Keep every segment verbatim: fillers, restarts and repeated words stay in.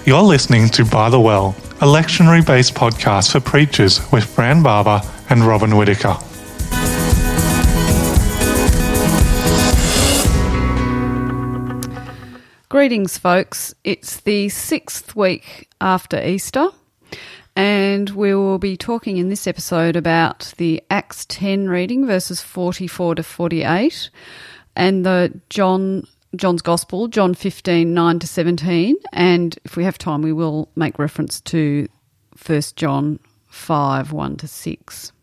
You're listening to By the Well, a lectionary-based podcast for preachers with Fran Barber and Robin Whittaker. Greetings, folks. It's the sixth week after Easter, and we will be talking in this episode about the Acts ten reading, verses forty-four to forty-eight, and the John John's Gospel, John fifteen, nine to seventeen, and if we have time, we will make reference to First John five, one to six.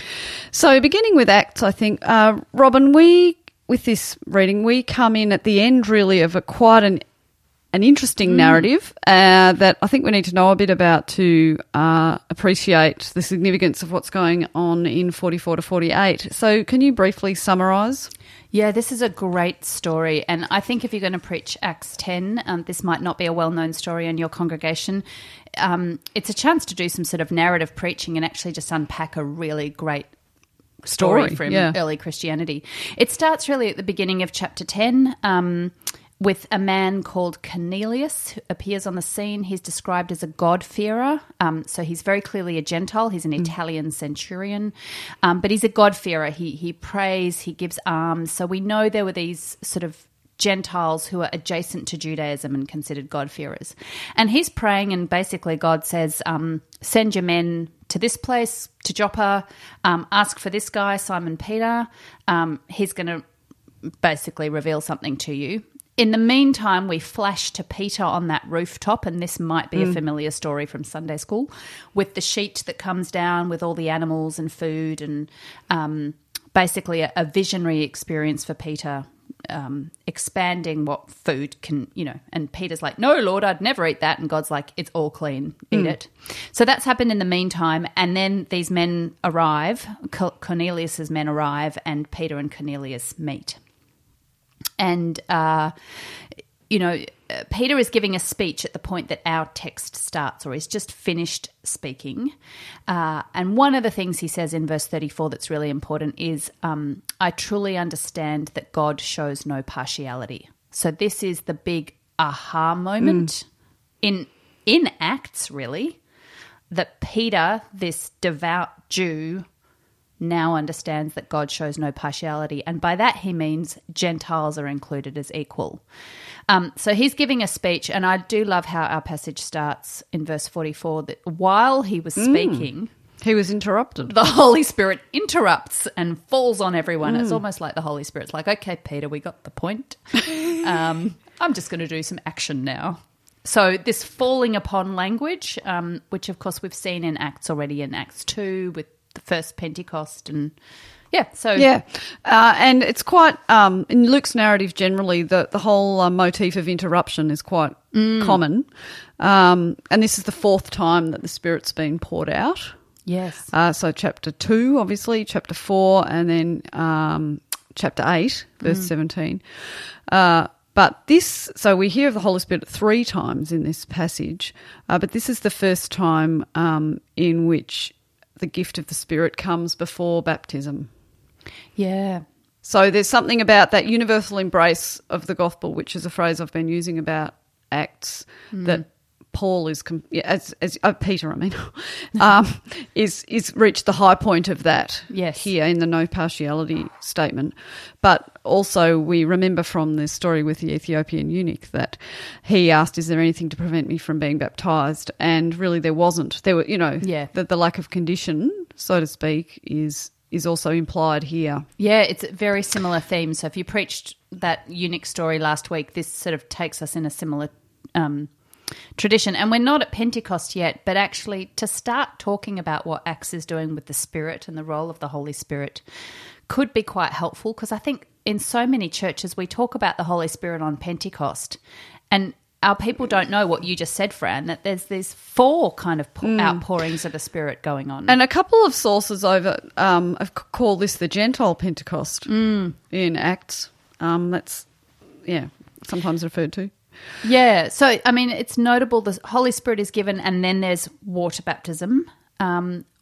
So beginning with Acts, I think, uh, Robin, we, with this reading, we come in at the end really of a quite an an interesting mm. narrative uh, that I think we need to know a bit about to uh, appreciate the significance of what's going on in forty-four to forty-eight. So can you briefly summarise? Yeah, this is a great story, and I think if you're going to preach Acts ten, um, this might not be a well-known story in your congregation. Um, it's a chance to do some sort of narrative preaching and actually just unpack a really great story, story from yeah. early Christianity. It starts really at the beginning of chapter ten um, with a man called Cornelius who appears on the scene. He's described as a God-fearer, um, so he's very clearly a Gentile. He's an mm. Italian centurion, um, but he's a God-fearer. He, he prays, he gives alms. So we know there were these sort of Gentiles who are adjacent to Judaism and considered God-fearers. And he's praying, and basically God says, um, send your men to this place, to Joppa, um, ask for this guy, Simon Peter. Um, he's going to basically reveal something to you. In the meantime, we flash to Peter on that rooftop, and this might be mm. a familiar story from Sunday school, with the sheet that comes down with all the animals and food, and um, basically a, a visionary experience for Peter, um, expanding what food can, you know, and Peter's like, no, Lord, I'd never eat that, and God's like, it's all clean, eat mm. it. So that's happened in the meantime, and then these men arrive, Cornelius's men arrive, and Peter and Cornelius meet. And, uh, you know, Peter is giving a speech at the point that our text starts, or he's just finished speaking. Uh, and one of the things he says in verse thirty-four that's really important is, um, I truly understand that God shows no partiality. So this is the big aha moment mm. in in Acts, really, that Peter, this devout Jew, now understands that God shows no partiality, and by that he means Gentiles are included as equal. Um, so he's giving a speech, and I do love how our passage starts in verse forty-four, that while he was speaking... Mm. He was interrupted. The Holy Spirit interrupts and falls on everyone. Mm. It's almost like the Holy Spirit's like, okay, Peter, we got the point. um, I'm just going to do some action now. So this falling upon language, um, which of course we've seen in Acts already, in Acts two with the first Pentecost, and yeah, so yeah, uh, and it's quite um, in Luke's narrative generally the the whole uh, motif of interruption is quite mm. common, um, and this is the fourth time that the Spirit's been poured out. Yes, uh, so chapter two, obviously, chapter four, and then um, chapter eight, verse mm. seventeen. Uh, But this, so we hear of the Holy Spirit three times in this passage, uh, but this is the first time um, in which the gift of the Spirit comes before baptism. Yeah. So there's something about that universal embrace of the gospel, which is a phrase I've been using about Acts, mm. that Paul is, yeah, as, as oh, Peter, I mean, um, is is reached the high point of that yes. here in the no partiality statement. But also we remember from the story with the Ethiopian eunuch that he asked, is there anything to prevent me from being baptised? And really there wasn't. There were, you know, yeah. the, the lack of condition, so to speak, is is also implied here. Yeah, it's a very similar theme. So if you preached that eunuch story last week, this sort of takes us in a similar um tradition. And we're not at Pentecost yet, but actually to start talking about what Acts is doing with the Spirit and the role of the Holy Spirit could be quite helpful, because I think in so many churches we talk about the Holy Spirit on Pentecost, and our people don't know what you just said, Fran, that there's these four kind of pour- mm. outpourings of the Spirit going on. And a couple of sources over um, have called this the Gentile Pentecost mm. in Acts. Um, that's, yeah, sometimes referred to. Yeah, so, I mean, it's notable the Holy Spirit is given and then there's water baptism. Um,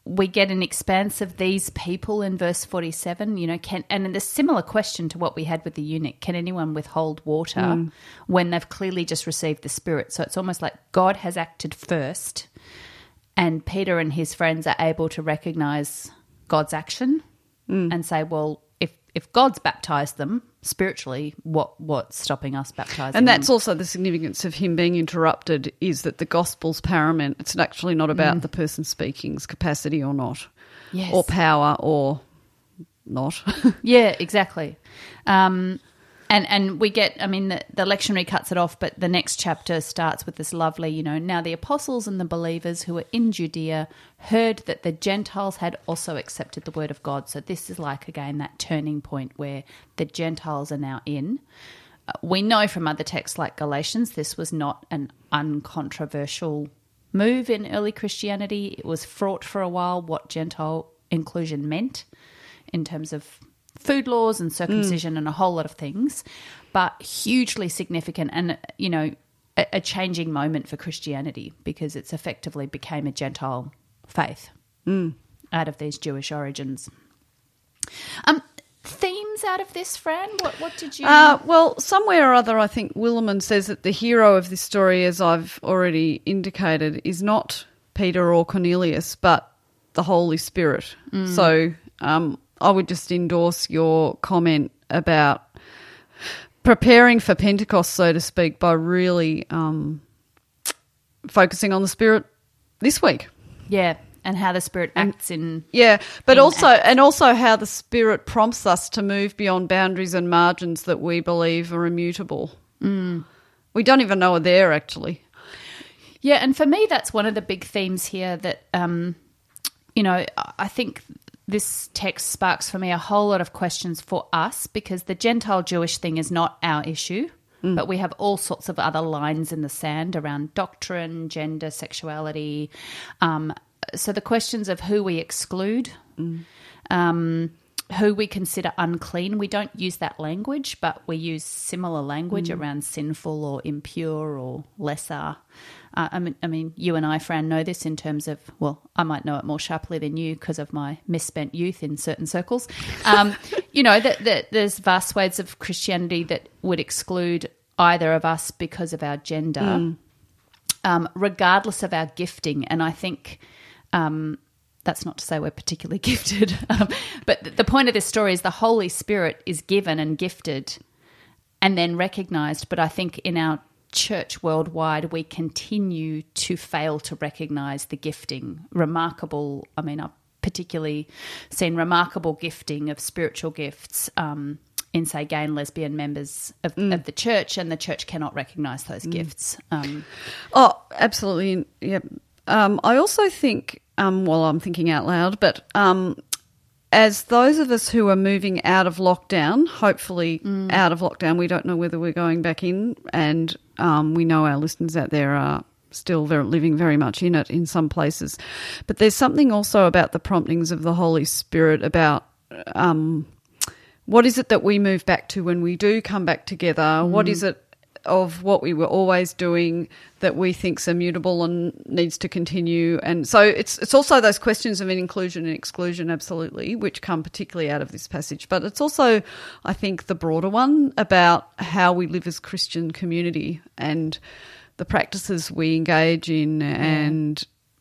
we get an expanse of these people in verse forty-seven, you know, can, and the similar question to what we had with the eunuch, can anyone withhold water mm. when they've clearly just received the Spirit? So it's almost like God has acted first, and Peter and his friends are able to recognise God's action mm. and say, well, if, if God's baptised them spiritually, what what's stopping us baptising And that's them? also the significance of him being interrupted, is that the gospel's paramount. It's actually not about mm. the person speaking's capacity or not, yes. or power or not. Yeah, exactly. Um, and and we get, I mean, the, the lectionary cuts it off, but the next chapter starts with this lovely, you know, now the apostles and the believers who were in Judea heard that the Gentiles had also accepted the word of God. So this is like, again, that turning point where the Gentiles are now in. Uh, we know from other texts like Galatians, this was not an uncontroversial move in early Christianity. It was fraught for a while what Gentile inclusion meant in terms of food laws and circumcision mm. and a whole lot of things, but hugely significant and, you know, a, a changing moment for Christianity, because it's effectively became a Gentile faith mm. out of these Jewish origins. Um, themes out of this, Fran? What, what did you... Uh, well, somewhere or other, I think Willimon says that the hero of this story, as I've already indicated, is not Peter or Cornelius, but the Holy Spirit. Mm. So... Um, I would just endorse your comment about preparing for Pentecost, so to speak, by really um, focusing on the Spirit this week. Yeah, and how the Spirit acts in yeah, but in also acts. and also how the Spirit prompts us to move beyond boundaries and margins that we believe are immutable. Mm. We don't even know are there, actually. Yeah, and for me, that's one of the big themes here that, um, you know, I think this text sparks for me a whole lot of questions for us, because the Gentile Jewish thing is not our issue, mm. but we have all sorts of other lines in the sand around doctrine, gender, sexuality. Um, so the questions of who we exclude, mm. um, who we consider unclean, we don't use that language, but we use similar language mm. around sinful or impure or lesser. Uh, I mean, I mean, you and I, Fran, know this in terms of, well, I might know it more sharply than you because of my misspent youth in certain circles. Um, you know, that, that there's vast swathes of Christianity that would exclude either of us because of our gender, mm. um, regardless of our gifting. And I think um, that's not to say we're particularly gifted, um, but the point of this story is the Holy Spirit is given and gifted and then recognised. But I think in our church worldwide, we continue to fail to recognise the gifting. Remarkable, I mean, I've particularly seen remarkable gifting of spiritual gifts um, in, say, gay and lesbian members of, mm. of the church, and the church cannot recognise those mm. gifts. Um, oh, absolutely, yeah. Um, I also think, um, well, I'm thinking out loud, but um, as those of us who are moving out of lockdown, hopefully mm. out of lockdown, we don't know whether we're going back in, and um, we know our listeners out there are still very, living very much in it in some places. But there's something also about the promptings of the Holy Spirit about um, what is it that we move back to when we do come back together? Mm. What is it of what we were always doing that we think's immutable and needs to continue? And so it's it's also those questions of inclusion and exclusion, absolutely, which come particularly out of this passage. But it's also, I think, the broader one about how we live as Christian community and the practices we engage in, yeah. and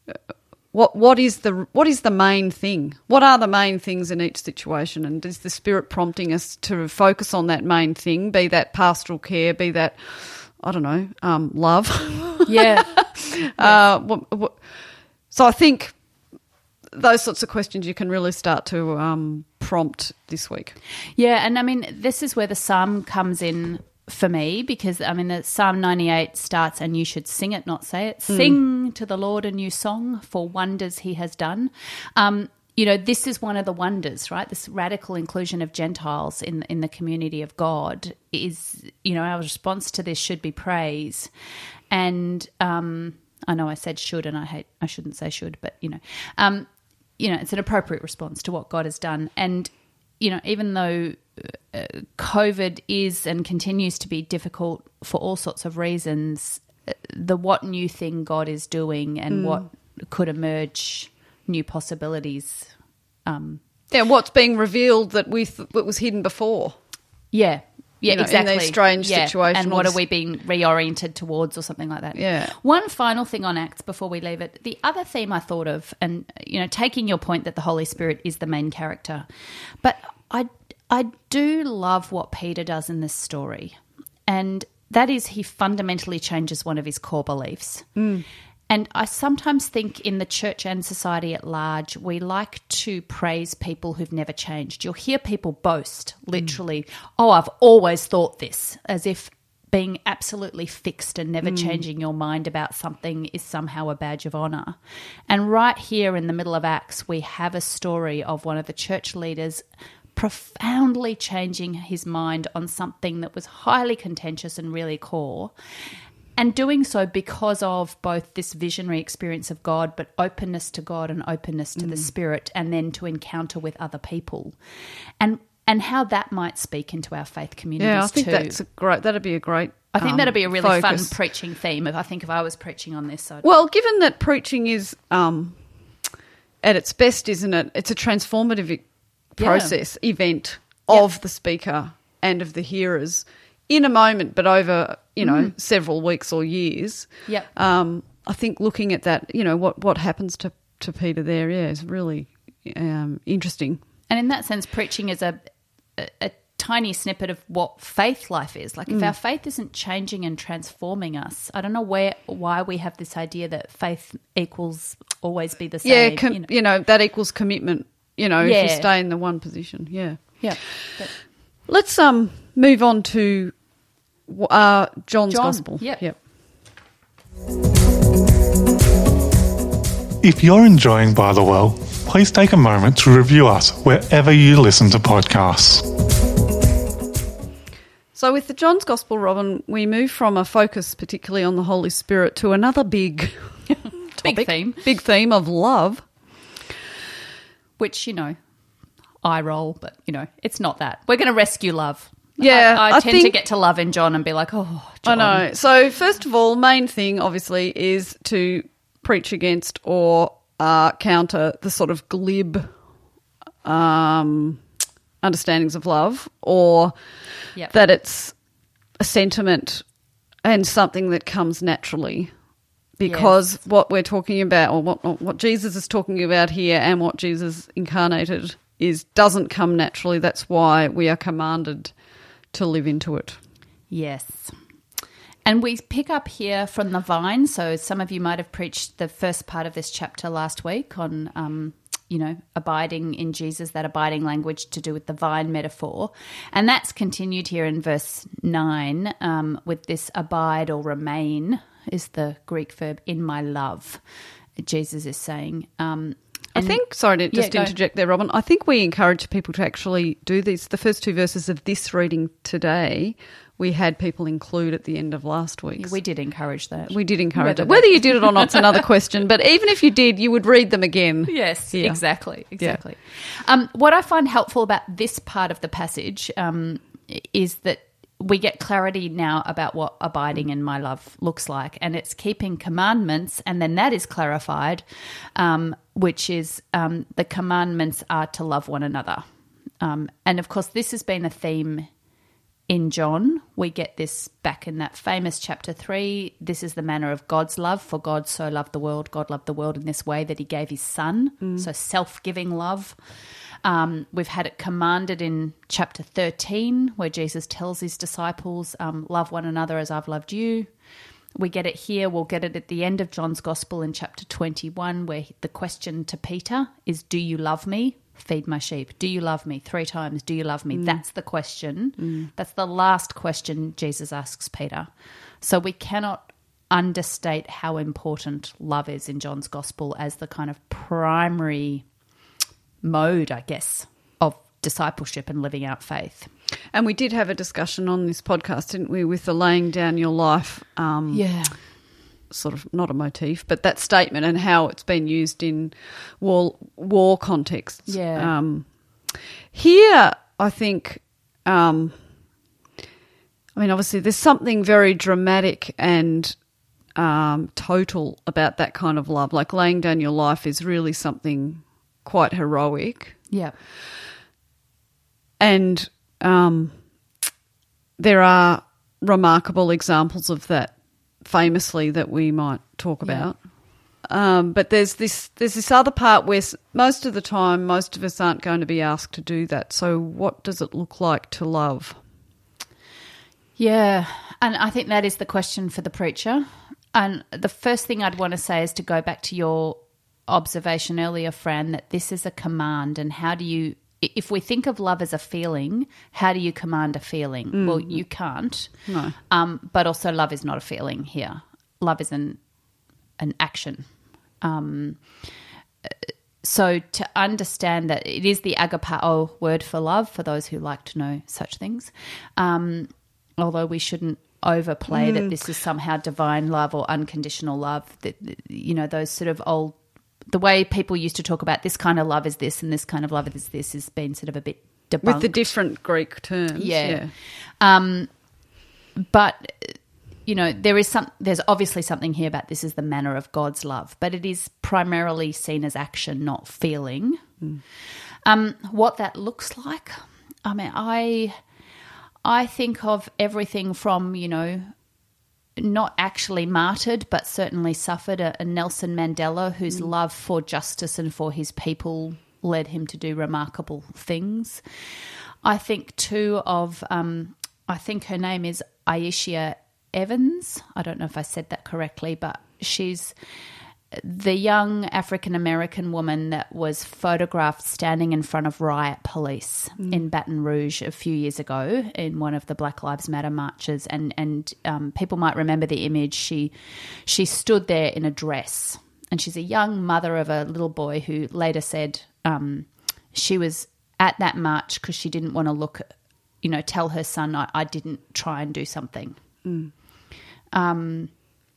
what what is the what is the main thing? What are the main things in each situation? And is the Spirit prompting us to focus on that main thing, be that pastoral care, be that, I don't know, um, love? Yeah. uh, what, what, so I think those sorts of questions you can really start to um, prompt this week. Yeah, and I mean, this is where the psalm comes in for me, because, I mean, the Psalm ninety-eight starts, and you should sing it, not say it. Mm. Sing to the Lord a new song for wonders he has done. Um, you know, this is one of the wonders, right? This radical inclusion of Gentiles in in the community of God is, you know, our response to this should be praise. And um, I know I said should, and I hate I shouldn't say should, but, you know, um, you know, it's an appropriate response to what God has done. And, you know, even though uh, COVID is and continues to be difficult for all sorts of reasons, the what new thing God is doing and mm. what could emerge new possibilities. Um, yeah, what's being revealed that we th- that was hidden before. Yeah, yeah, You know, in exactly. these strange yeah. situations. And what are we being reoriented towards or something like that? Yeah. One final thing on Acts before we leave it. The other theme I thought of, and, you know, taking your point that the Holy Spirit is the main character, but I, I do love what Peter does in this story, and that is he fundamentally changes one of his core beliefs. Mm. And I sometimes think in the church and society at large, we like to praise people who've never changed. You'll hear people boast, literally, mm. oh, I've always thought this, as if being absolutely fixed and never mm. changing your mind about something is somehow a badge of honour. And right here in the middle of Acts, we have a story of one of the church leaders profoundly changing his mind on something that was highly contentious and really core. And doing so because of both this visionary experience of God, but openness to God and openness to mm. the Spirit, and then to encounter with other people. And and how that might speak into our faith communities too. Yeah, I think too. that's a great, that'd be a great I think um, that'd be a really focus. fun preaching theme. If I think if I was preaching on this. I'd... Well, given that preaching is, um, at its best, isn't it? It's a transformative process, yeah. event of yep. the speaker and of the hearers in a moment, but over, you know, mm. several weeks or years. Yep. Um, I think looking at that, you know, what, what happens to, to Peter there, yeah, is really um, interesting. And in that sense, preaching is a, a, a tiny snippet of what faith life is. Like if mm. our faith isn't changing and transforming us, I don't know where why we have this idea that faith equals always be the same. Yeah, com- you know. you know, that equals commitment, you know, yeah. if you stay in the one position, yeah. Yeah. But, Let's um move on to uh, John's John, Gospel. Yep. yep. If you're enjoying By the Well, please take a moment to review us wherever you listen to podcasts. So with the John's Gospel, Robin, we move from a focus particularly on the Holy Spirit to another big topic, big theme. Big theme of love. Which, you know, eye roll, but, you know, it's not that. We're going to rescue love. Yeah, I, I, I tend think, to get to love in John and be like, oh, John. I know. So first of all, main thing, obviously, is to preach against or uh, counter the sort of glib um, understandings of love, or yep. that it's a sentiment and something that comes naturally. Because yes. what we're talking about, or what what Jesus is talking about here, and what Jesus incarnated is, doesn't come naturally. That's why we are commanded to live into it. Yes. And we pick up here from the vine. So some of you might have preached the first part of this chapter last week on, um, you know, abiding in Jesus, that abiding language to do with the vine metaphor. And that's continued here in verse nine um, with this abide or remain is the Greek verb, in my love, Jesus is saying. Um, I think, sorry to just yeah, interject there, Robin, I think we encourage people to actually do these. The first two verses of this reading today, we had people include at the end of last week's. We did encourage that. We did encourage it. Whether you did it or not is another question, but even if you did, you would read them again. Yes, yeah. exactly, exactly. Yeah. Um, what I find helpful about this part of the passage um, is that we get clarity now about what abiding in my love looks like, and it's keeping commandments, and then that is clarified, um, which is um, the commandments are to love one another. Um, and, of course, this has been a theme in John. We get this back in that famous chapter three. This is the manner of God's love, for God so loved the world. God loved the world in this way that he gave his son, mm. so self-giving love. Um, we've had it commanded in chapter thirteen, where Jesus tells his disciples, um, love one another as I've loved you. We get it here. We'll get it at the end of John's Gospel in chapter twenty-one, where the question to Peter is, do you love me? Feed my sheep. Do you love me? Three times, do you love me? Mm. That's the question. Mm. That's the last question Jesus asks Peter. So we cannot understate how important love is in John's Gospel as the kind of primary mode, I guess, of discipleship and living out faith. And we did have a discussion on this podcast, didn't we, with the laying down your life, um, yeah, sort of not a motif, but that statement and how it's been used in war, war contexts. Yeah. Um, here, I think, um, I mean, obviously there's something very dramatic and um, total about that kind of love. Like laying down your life is really something quite heroic. Yeah. And um, there are remarkable examples of that famously that we might talk about. Yeah. Um, but there's this there's this other part where most of the time most of us aren't going to be asked to do that. So what does it look like to love? Yeah, and I think that is the question for the preacher. And the first thing I'd want to say is to go back to your observation earlier, Fran, that this is a command. And how do you, if we think of love as a feeling, how do you command a feeling? Mm. Well, you can't. No. Um, but also love is not a feeling here. Love is an an action. Um, so to understand that it is the agapao word for love, for those who like to know such things, um, although we shouldn't overplay mm. that this is somehow divine love or unconditional love, that, you know, those sort of old, the way people used to talk about this kind of love is this and this kind of love is this has been sort of a bit debunked. With the different Greek terms. Yeah. yeah. Um, but... You know, there is some. There's obviously something here about this is the manner of God's love, but it is primarily seen as action, not feeling. Mm. Um, what that looks like, I mean, I, I think of everything from, you know, not actually martyred, but certainly suffered, a, a Nelson Mandela whose mm. love for justice and for his people led him to do remarkable things. I think too of, um, I think her name is Aisha Evans. I don't know if I said that correctly, but she's the young African-American woman that was photographed standing in front of riot police mm. in Baton Rouge a few years ago in one of the Black Lives Matter marches. And, and um, people might remember the image. She, she stood there in a dress, and she's a young mother of a little boy who later said um, she was at that march because she didn't want to look, you know, tell her son, I, I didn't try and do something. Mm. Um,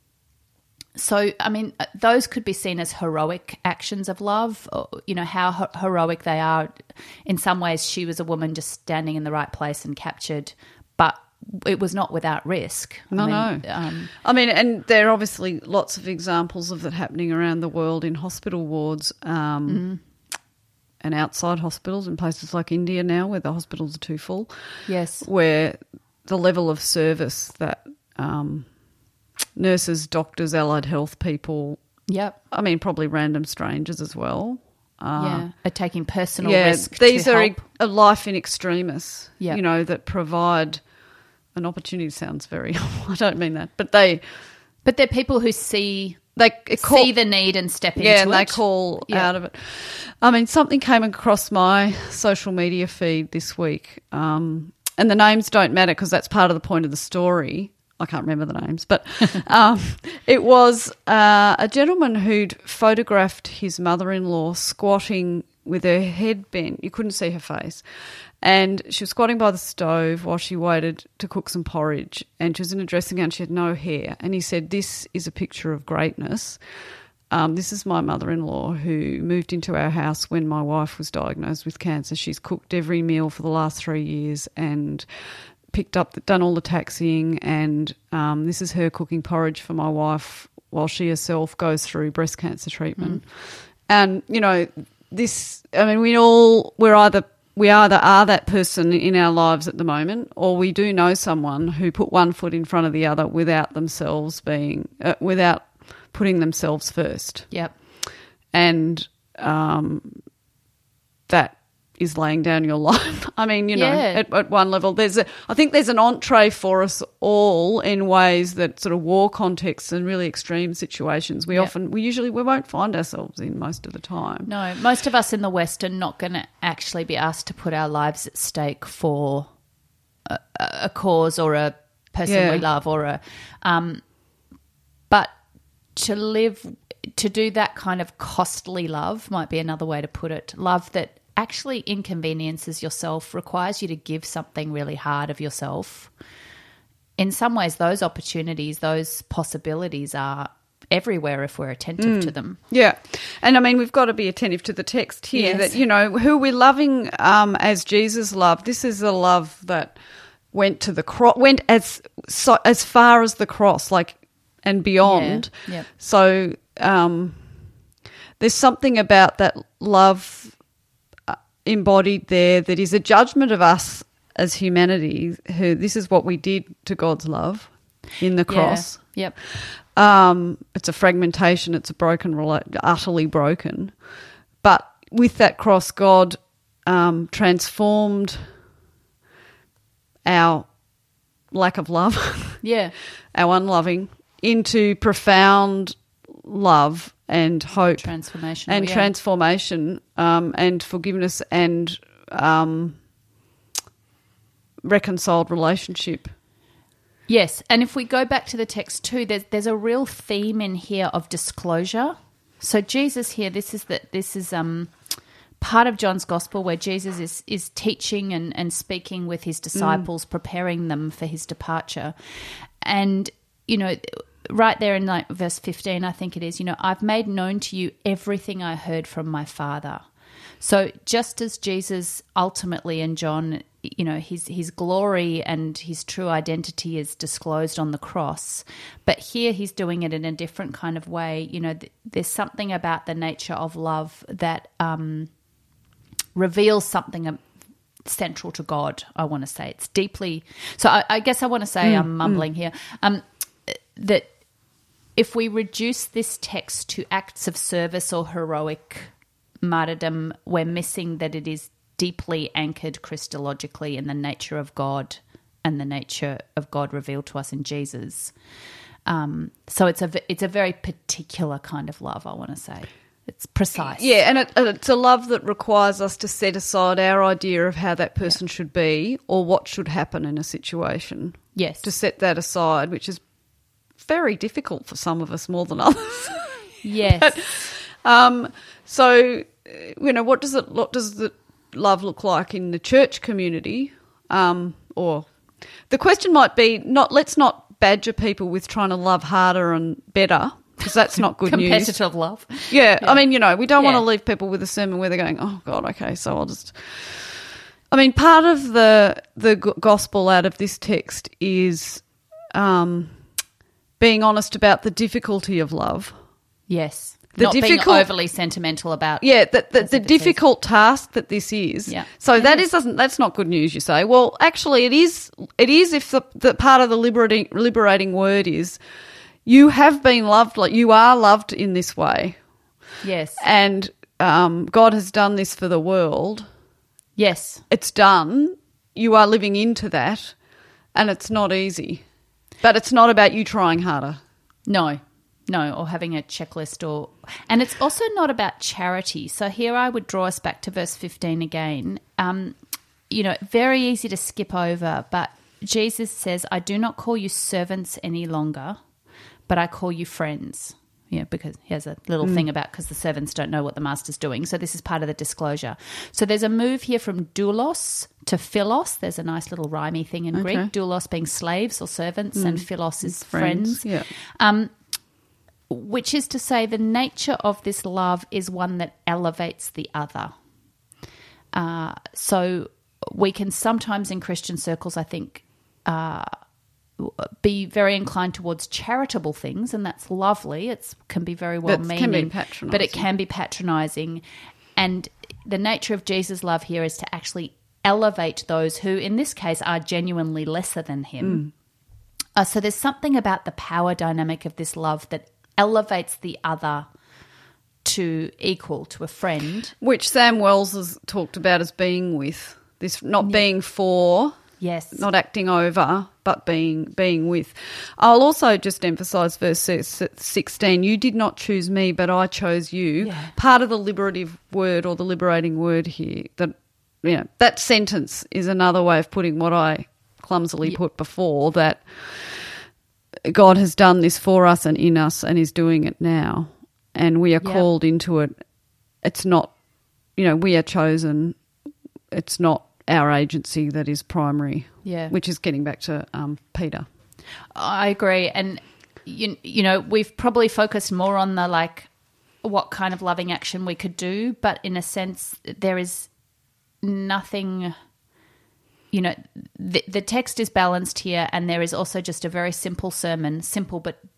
so, I mean, those could be seen as heroic actions of love, or, you know, how her- heroic they are. In some ways, she was a woman just standing in the right place and captured, but it was not without risk. No, I mean, no. Um, I mean, and there are obviously lots of examples of that happening around the world in hospital wards um, mm-hmm. and outside hospitals in places like India now where the hospitals are too full. Yes. Where the level of service that um, nurses, doctors, allied health people, yep. I mean, probably random strangers as well. Uh, yeah, are taking personal yeah, risk these to are help. a life in extremis, Yep. you know, that provide an opportunity. Sounds very, I don't mean that, but they... But they're people who see... They call, see the need and step into yeah, it. and they call yeah. out of it. I mean, something came across my social media feed this week, um, and the names don't matter because that's part of the point of the story. I can't remember the names, but um, it was uh, a gentleman who'd photographed his mother-in-law squatting with her head bent. You couldn't see her face. And she was squatting by the stove while she waited to cook some porridge, and she was in a dressing gown. She had no hair. And he said, this is a picture of greatness. Um, this is my mother-in-law who moved into our house when my wife was diagnosed with cancer. She's cooked every meal for the last three years and picked up, done all the taxiing, and um, this is her cooking porridge for my wife while she herself goes through breast cancer treatment. Mm. And, you know, this, I mean, we all, we're either, we either are that person in our lives at the moment, or we do know someone who put one foot in front of the other without themselves being, uh, without putting themselves first. Yep. And um, that is laying down your life. I mean, you know, yeah. at, at one level, there's a, I think there's an entree for us all in ways that sort of war contexts and really extreme situations we yep. often, we usually, we won't find ourselves in most of the time. No, most of us in the West are not going to actually be asked to put our lives at stake for a, a cause or a person Yeah. we love or a, um, but to live, to do that kind of costly love might be another way to put it. Love that actually inconveniences yourself, requires you to give something really hard of yourself. In some ways, those opportunities, those possibilities are everywhere if we're attentive mm. to them. Yeah. And, I mean, we've got to be attentive to the text here Yes. that, you know, who we're loving um, as Jesus loved. This is a love that went to the cross, went as so, as far as the cross, like and beyond. Yeah. Yeah. So um, there's something about that love uh, embodied there that is a judgment of us as humanity, who this is what we did to God's love in the cross. Yeah. Yep. Um, it's a fragmentation. It's a broken, rela- utterly broken. But with that cross, God um, transformed our lack of love, Yeah. our unloving, into profound love and hope Transformation. and yeah. transformation um, and forgiveness and um, reconciled relationship. Yes, and if we go back to the text too, there's there's a real theme in here of disclosure. So Jesus here, this is the, this is um part of John's Gospel where Jesus is is teaching and, and speaking with his disciples, mm. preparing them for his departure. And, you know, right there in like verse fifteen, I think it is, you know, I've made known to you everything I heard from my Father. So just as Jesus ultimately in John, you know, his his glory and his true identity is disclosed on the cross, but here he's doing it in a different kind of way. You know, th- there's something about the nature of love that um, reveals something central to God, I want to say. It's deeply... So I, I guess I want to say, mm, I'm mumbling mm. here, um, that if we reduce this text to acts of service or heroic martyrdom, we're missing that it is deeply anchored Christologically in the nature of God and the nature of God revealed to us in Jesus. Um, so it's a it's a very particular kind of love, I want to say. It's precise. Yeah, and it, it's a love that requires us to set aside our idea of how that person yeah. should be or what should happen in a situation. Yes. To set that aside, which is very difficult for some of us more than others. Yes. But, um, so, you know, what does it? What does the love look like in the church community? Um, or the question might be not. Let's not badger people with trying to love harder and better, because that's not good Competitive news. Competitive love. Yeah, yeah, I mean, you know, we don't yeah. want to leave people with a sermon where they're going, "Oh God, okay, so I'll just." I mean, part of the the gospel out of this text is um, being honest about the difficulty of love. Yes. The Not difficult, being overly sentimental about. Yeah, the, the, the difficult task that this is. Yeah. So it that is. is doesn't that's not good news. You say, well, actually, it is. It is if the, the part of the liberating liberating word is you have been loved, like you are loved in this way. Yes. And um, God has done this for the world. Yes. It's done. You are living into that, and it's not easy. But it's not about you trying harder. No. No, or having a checklist or... And it's also not about charity. So here I would draw us back to verse fifteen again. Um, you know, very easy to skip over, but Jesus says, I do not call you servants any longer, but I call you friends. Yeah, because he has a little mm. thing about because the servants don't know what the master's doing. So this is part of the disclosure. So there's a move here from doulos to philos. There's a nice little rhymey thing in okay. Greek. Doulos being slaves or servants mm. and philos is friends. friends. Yeah. Um, which is to say the nature of this love is one that elevates the other. Uh, so we can sometimes in Christian circles, I think, uh, be very inclined towards charitable things, and that's lovely. It can be very well-meaning, can be patronising. but it can be patronising. And the nature of Jesus' love here is to actually elevate those who, in this case, are genuinely lesser than him. Mm. Uh, so there's something about the power dynamic of this love that elevates the other to equal, to a friend. Which Sam Wells has talked about as being with, this not yeah. being for, yes, not acting over, but being being with. I'll also just emphasise verse sixteen, you did not choose me, but I chose you. Yeah. Part of the liberative word or the liberating word here, that you know, that sentence is another way of putting what I clumsily yeah. put before, that God has done this for us and in us and is doing it now, and we are yep. called into it. It's not, you know, we are chosen. It's not our agency that is primary, yeah. which is getting back to um, Peter. I agree. And, you, you know, we've probably focused more on the, like, what kind of loving action we could do, but in a sense there is nothing... You know, the, the text is balanced here, and there is also just a very simple sermon, simple but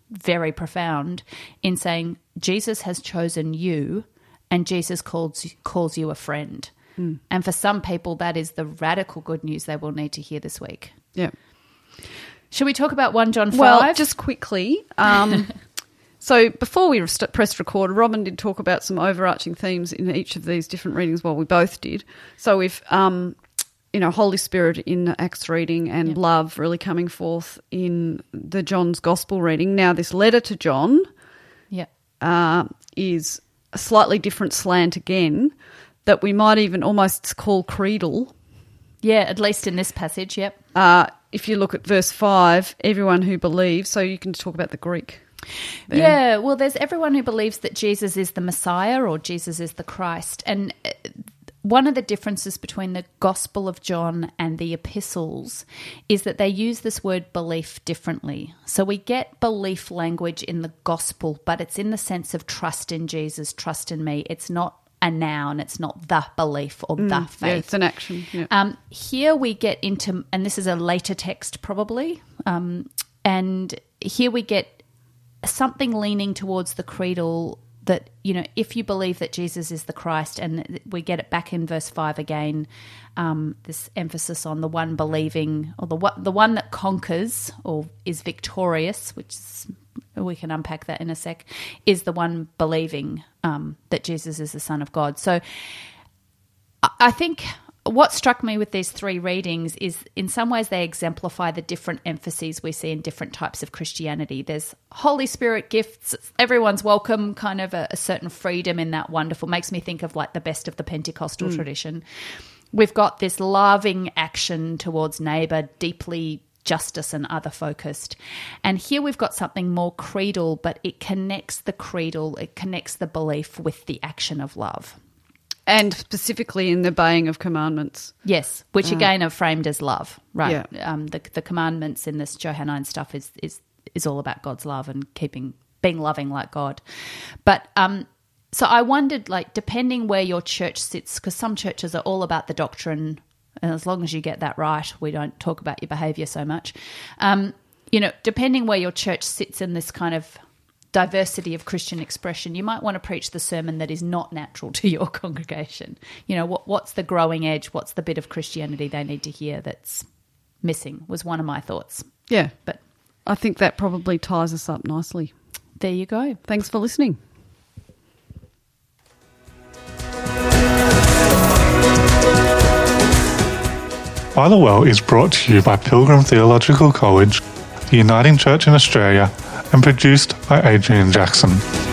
very profound in saying Jesus has chosen you and Jesus calls, calls you a friend. Mm. And for some people, that is the radical good news they will need to hear this week. Yeah. Should we talk about First John five? Well, just quickly. Um, so before we st- pressed record, Robin did talk about some overarching themes in each of these different readings. Well, we both did. So we've, um, you know, Holy Spirit in the Acts reading and yep. love really coming forth in the John's Gospel reading. Now this letter to John yeah, uh, is a slightly different slant again that we might even almost call creedal. Yeah, at least in this passage, yep. Uh, if you look at verse five, everyone who believes, so you can talk about the Greek there. Yeah, well, there's everyone who believes that Jesus is the Messiah or Jesus is the Christ. And one of the differences between the Gospel of John and the epistles is that they use this word belief differently. So we get belief language in the Gospel, but it's in the sense of trust in Jesus, trust in me. It's not a noun, it's not the belief or mm, the faith. Yeah, it's an action. Yeah. Um, here we get into, and this is a later text probably, um, and here we get something leaning towards the creedal that, you know, if you believe that Jesus is the Christ, and we get it back in verse five again, um, this emphasis on the one believing, or the the one that conquers or is victorious, which is, we can unpack that in a sec, is the one believing um, that Jesus is the Son of God. So I think what struck me with these three readings is in some ways they exemplify the different emphases we see in different types of Christianity. There's Holy Spirit gifts, everyone's welcome, kind of a, a certain freedom in that wonderful, makes me think of like the best of the Pentecostal mm. tradition. We've got this loving action towards neighbour, deeply justice and other focused. And here we've got something more creedal, but it connects the creedal, it connects the belief with the action of love. And specifically in the obeying of commandments. Yes, which again are framed as love, right? Yeah. Um, the the commandments in this Johannine stuff is is is all about God's love and keeping being loving like God. But um, so I wondered, like, depending where your church sits, because some churches are all about the doctrine, and as long as you get that right, we don't talk about your behaviour so much. Um, you know, depending where your church sits in this kind of diversity of Christian expression, you might want to preach the sermon that is not natural to your congregation. You know, what what's the growing edge? What's the bit of Christianity they need to hear that's missing, was one of my thoughts. Yeah, but I think that probably ties us up nicely. There you go. Thanks for listening. By the Well is brought to you by Pilgrim Theological College, the Uniting Church in Australia, and produced by Adrian Jackson.